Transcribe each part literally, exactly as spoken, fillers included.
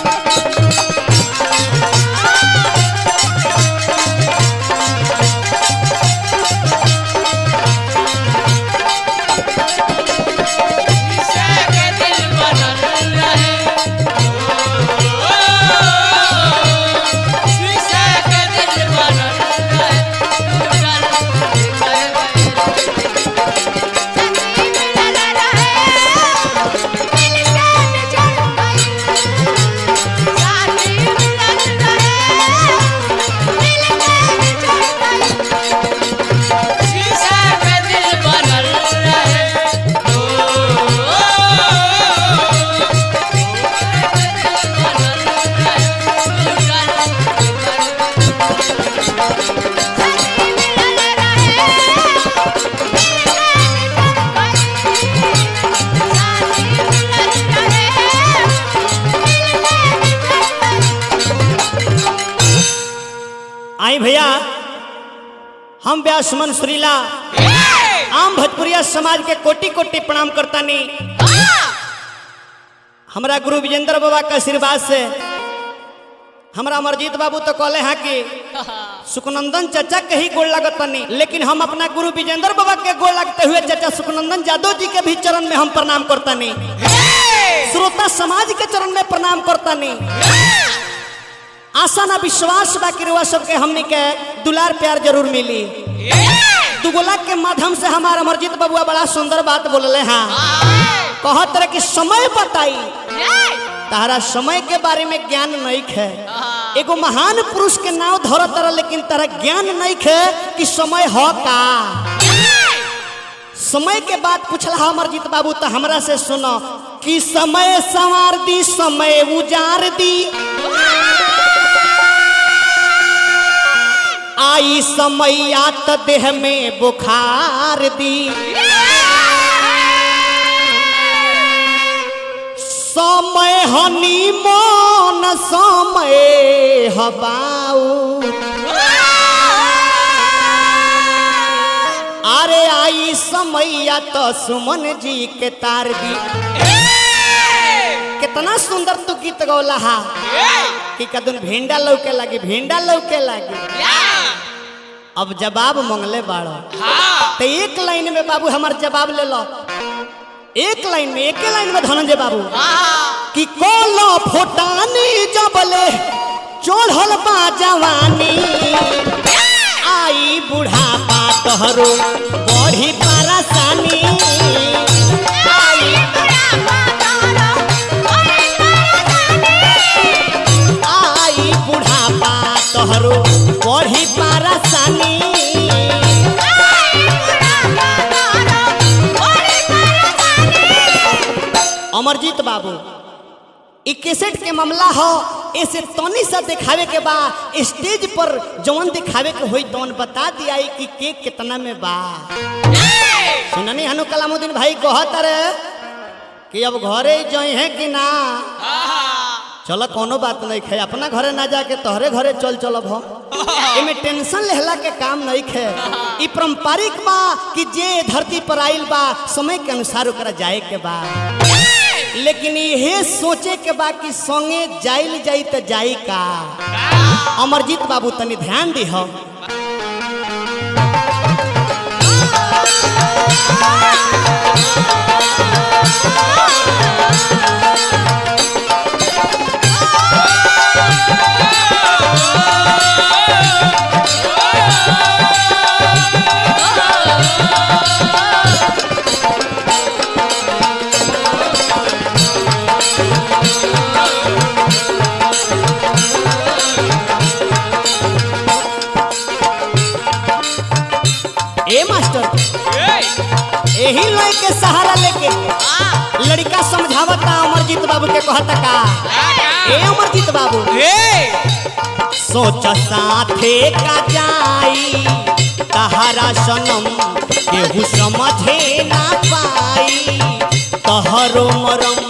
आई भैया हम व्यास सुमन सुरीला आम भोजपुरिया समाज के कोटि कोटि प्रणाम करता नहीं। हमारा गुरु विजेंद्र बाबा का आशीर्वाद से हमारा अमरजीत बाबू तो कहले हैं कि सुखनंदन चाचा के ही गोड़ लगता नहीं, लेकिन हम अपना गुरु विजेंद्र बाबा के गोड़ लगते हुए चाचा सुखनंदन यादव जी के भी चरण में हम प्रणाम करता नहीं, श्रोता समाज के चरण में प्रणाम करता नहीं। आशा ना विश्वास बाकी रुआ सबके हमने के दुलार प्यार जरूर मिली। दुगोला के माध्यम से हमारा अमरजीत बाबुआ बड़ा सुंदर बात बोलले हैं, कहत रहे कि समय बताई तारा समय के बारे में ज्ञान नहीं है। एगो महान पुरुष के नाम धरत रहा, लेकिन तारा ज्ञान नहीं है कि समय हो का। समय के बात पूछला अमरजीत बाबू तो हमरा से सुनो कि समय संवार दी समय उजार दी, आई समैया त देह में बुखार दी। समय हनी मन समय हबाऊ, अरे आई समैया तो सुमन जी के तार दी। कितना सुंदर तू गीत गौला हा कि कदन भेंडा लौके लगी भेंडा लौके लगी। अब जवाब मंगले बाड़ो तो एक लाइन में बाबू हमार जवाब ले लो, एक लाइन में एक लाइन में धनंजय बाबू कि कोलो फोटानी जबले चढ़ल बा जवानी, आई बुढ़ापा तोहरो बढ़ी परेशानी। आई बुढ़ापा तोहरो बढ़ी परेशानी। अमरजीत बाबू ई कैसेट के मामला हो, ऐसे तनी सा दिखावे के बा, स्टेज पर जौन दिखावे के होई तौन बता दिया कि के कितना में बा। सुननी हनु कलामुद्दीन भाई कहत रे कि अब घरे जाई है कि ना। चलो कोनो बात नहीं है, अपना घरे ना जाके तोहरे घरे चल चलब हो, इमे टेंशन लेहला के काम नहीं है। ई पारंपरिक बा कि जे धरती पर आइल बा समय के अनुसार ओकरा जाए के बा, लेकिन ये सोचे के बा कि संगे जाइल जाई तो जाई का। अमरजीत बाबू तनी ध्यान दी हो। ए मास्टर यही लोग के सहारा लेके लड़का समझावता अमरजीत बाबू के कहता का। ए अमरजीत बाबू सोच साथे का जाई तहरा सनम केहू समझे ना पाई, तहरो मरम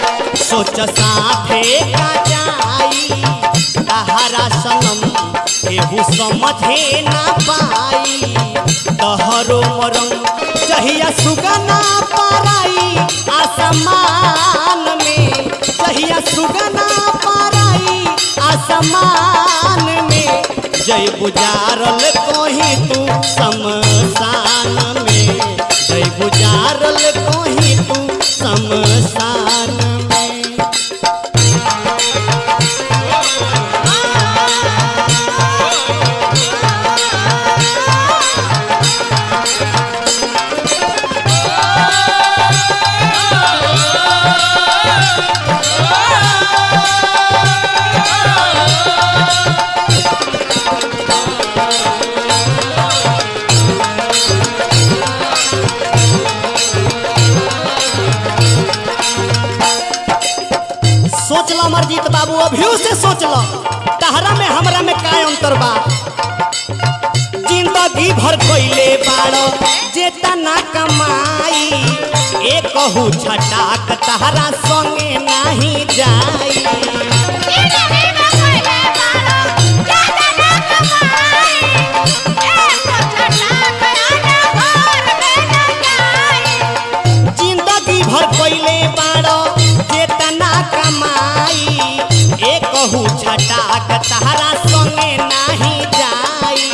सोच साथे का जाई तहरा सनम केहू समझे ना पाई तहरो मरम जहिया सुगना पाराई आसमान में जहिया सुगना पाराई आसमान में जय बुजारल कहीं तू शमशान में जय बुजारल कहीं तू शमशान में। सोच लो अमरजीत बाबू अभियो से सोच लो तहरा में हमरा में का अंतर बा। जिंदगी भर कोइले बाड़ो जेता ना कमाई एक कहू छटाक तहरा संगे नहीं जाई। जिंदगी भर कोइले बाड़ो जेता ना कमाई एक कहू छटाक तहरा संगे नहीं जाई।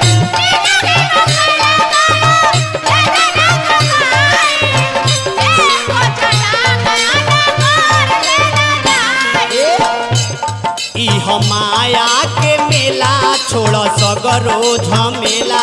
ई माया के मेला छोड़ सगरो झमेला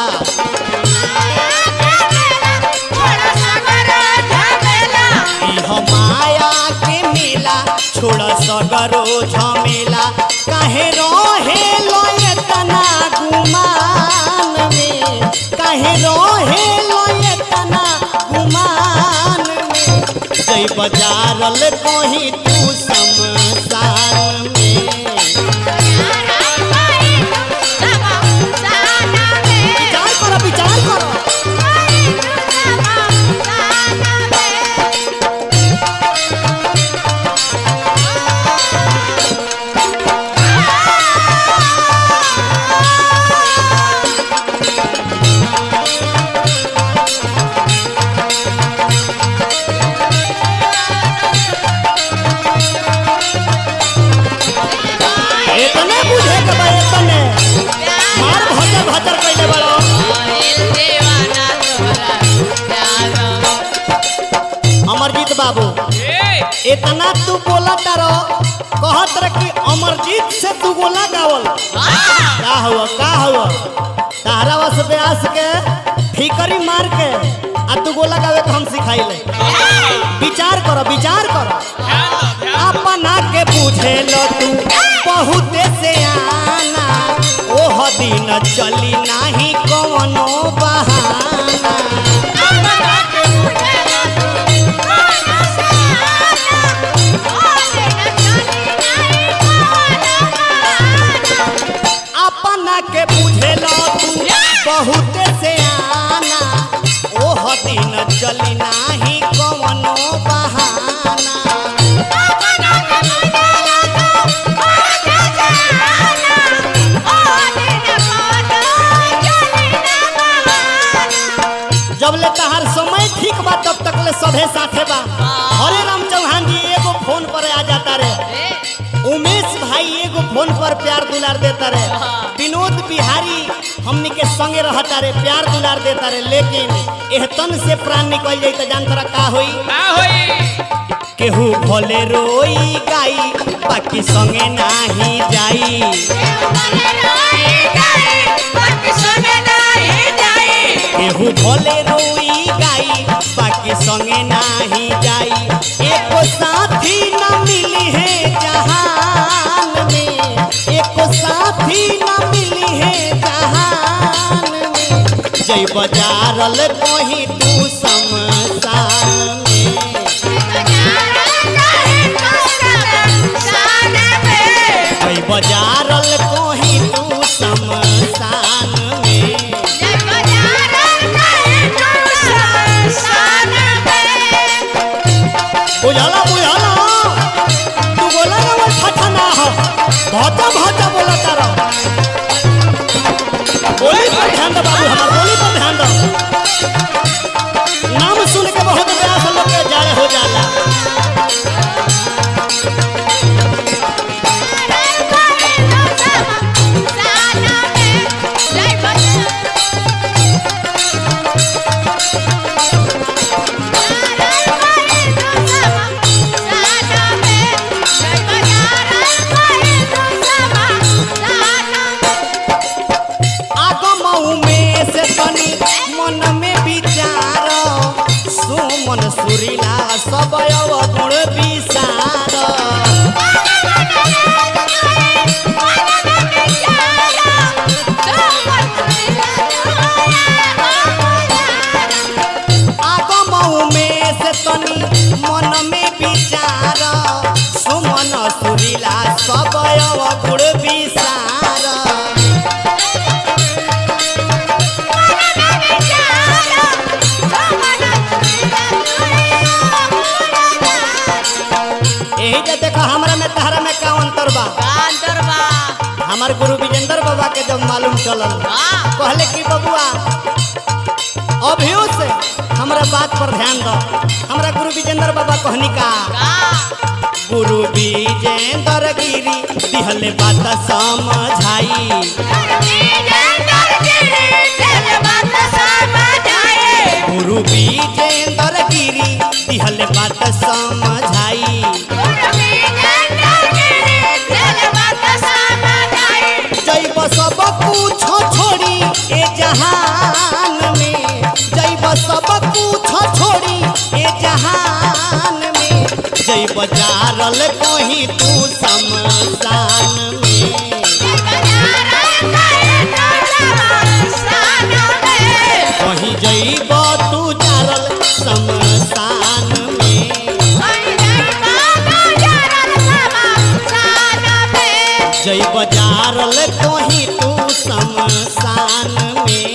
माया के मेला छोड़ सगरो झमेला काहे रहे लो एतना गुमान में काहे रहे लो एतना गुमान में जय बजारल कहीं तू शमशान में। विचार करो विचार करो इतने बुझे के बा इतने मार भजर भजर कइले बड़ो। अमरजीत बाबू इतना तू बोला तारो कहत रह कि अमरजीत से तू गोला गावल का हुआ का हुआ तारा वस ब्यास के ठीकरी मार के आ तू गोला गावे तो हम सिखाइले। विचार करो विचार करो अपना के बुझे लो तू बहुत से आना ओह दिन चली नाही कौनो बहाना। अपना के बुझे लो तू बहुत से आना ओह दिन चली नाही कौनो बहाना। जब ले तहार समय ठीक बा तब तक ले सभे साथे बा। हरे राम चौहान जी एगो फोन पर आ जाता रे उमेश भाई एगो फोन पर प्यार दुलार देता रे विनोद बिहारी हमनी के संगे रहता रे प्यार दुलार देता रे लेकिन एहतन से प्राण निकल जाई त जान तोरा का होई का होई केहू भले रोई गाई बाकी संगे नाही जाई। केहू भले रोई गाई बाकी संगे नाही जाई। एको साथी न मिली है जहान में एको साथी न मिली है जहान में जय बजारल कहीं तू शमशान में। जय बजारल कहीं तू शमशान में। बुझाला बुझाला तू बोला ना वो ठठना हो भाता भाता बोला तारा बोली पर ध्यान दो बाबू, हमार बोली पर ध्यान दो। नाम सुन के बहुत प्यास लोग के जाए हो जाला। मन में विचार सुमन सुरीला सब गुण विसार। आगमऊ में से तनी मन में विचार सुमन सुरीला सब गुण विसार। देखो हमरा में तहरा में का अंतर बा? अंतर बा हमार गुरु विजेंद्र बाबा के जब मालूम चलल कहले कि बबुआ अभियो से हमरा बात पर ध्यान दो। हमरा गुरु विजेंद्र बाबा कहनी का गुरु विजेंद्र गिरी दिहले बात समझाई। गुरु विजेंद्र गिरी दिहले बात समझाई। जैब सब कुछ छोड़ी ए जहान में, जैब सब कुछ छोड़ी ए जहान में, जैब जारल कहीं तू शमशान में। कहीं जैब तू जारल शमशान में। जैब जारल कहीं तू शमशान में।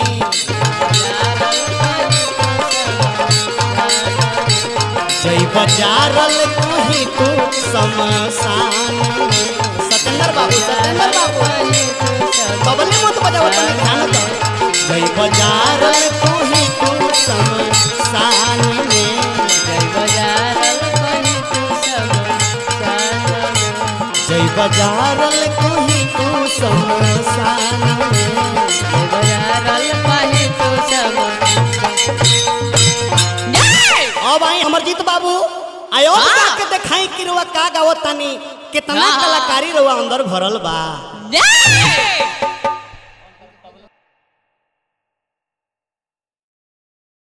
जैब जारल कहीं तू शमशान में। सतेंद्र बाबू, सतेंद्र बाबू बबले मत बजाओ, तनी ध्यान दो। जैब जारल कहीं तू शमशान में। जैब जारल कहीं तू शमशान में। अब आई अमरजीत बाबू आयो के देखाई कि रुआ का गावत तानी, कितना कलाकारी रुआ अंदर भरल बा।